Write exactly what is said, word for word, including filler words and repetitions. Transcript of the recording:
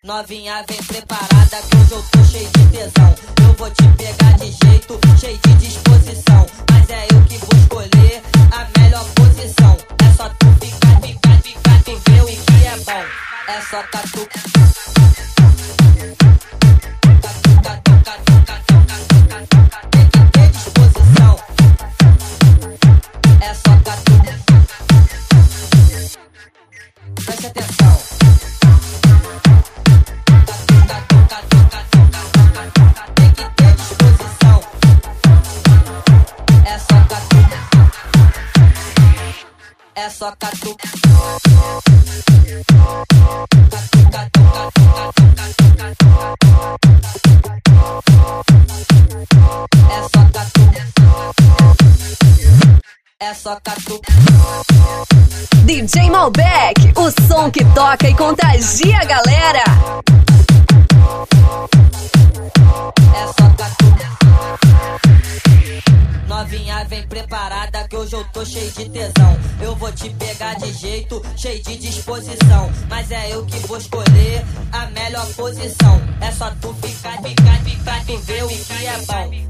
Novinha vem preparada que hoje eu tô cheio de tesão. Eu vou te pegar de jeito, cheio de disposição. Mas é eu que vou escolher a melhor posição. É só tu ficar, ficar, ficar, tu vê o que é bom. É só catu. Tem que ter disposição. É só catu. Preste atenção. Tem que ter disposição. É só catu. É só catu. É só catu. É só catu. D J Malbec, o som que toca e contagia a galera. É só catu. Novinha vem preparada que hoje eu tô cheio de tesão. Eu vou te pegar de jeito, cheio de disposição. Mas é eu que vou escolher a melhor posição. É só tu ficar, ficar, ficar, tu vê o que é bom.